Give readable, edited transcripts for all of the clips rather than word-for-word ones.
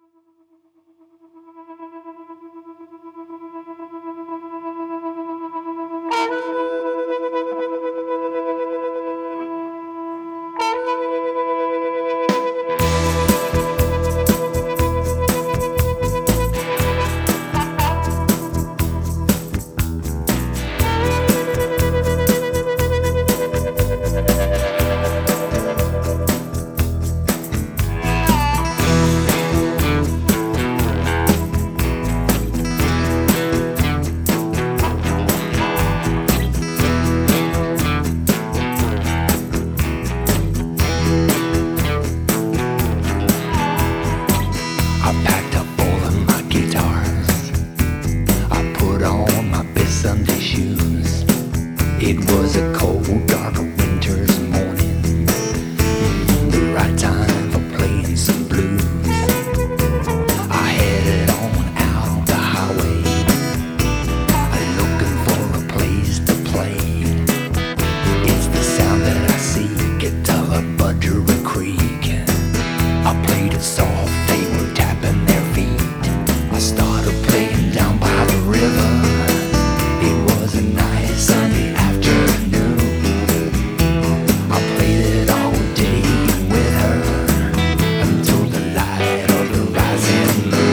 I packed up all of my guitars. I put on my best Sunday shoes. It was a cold, dark winter's morning. The right time for playing some blues. I headed on out the highway, looking for a place to play. It's the sound that I seek at Tullabudgera Creek. I played it soft, they were tapping their feet. I started playing down by the river. It was a nice Sunday afternoon. I played it all day with her until the light of the rising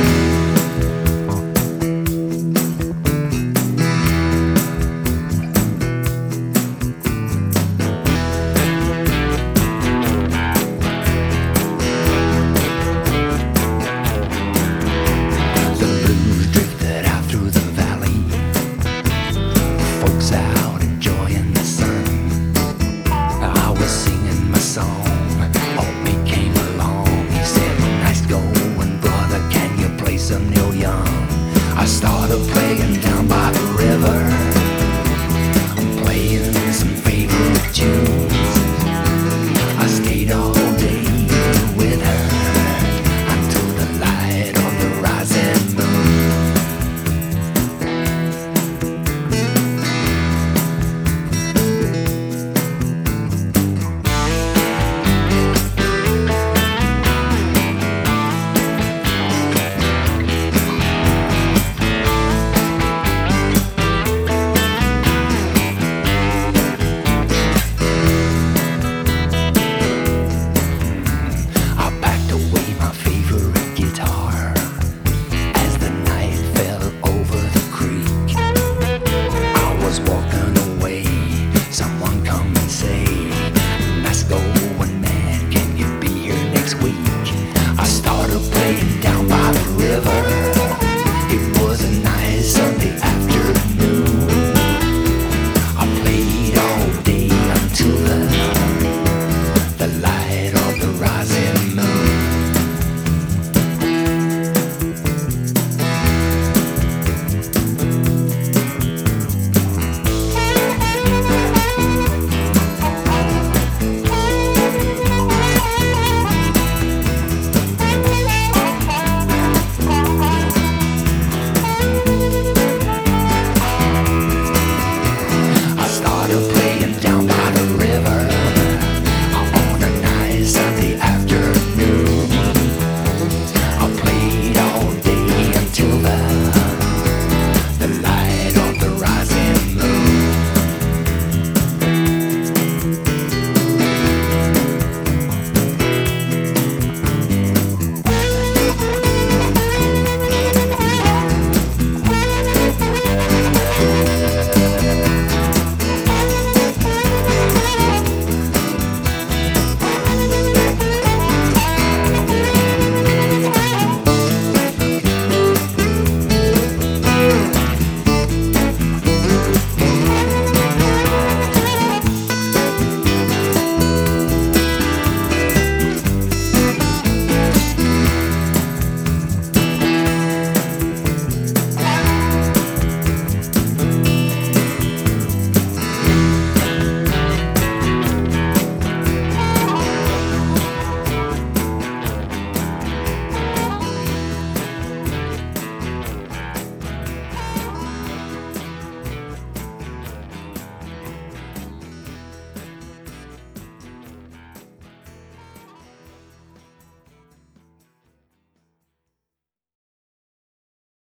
The blues drifted out through the valley, folks out enjoying the sun. I was singing my song, old Pete came along. He said, "Nice going, brother, can you play some Neil Young?" I started playing down by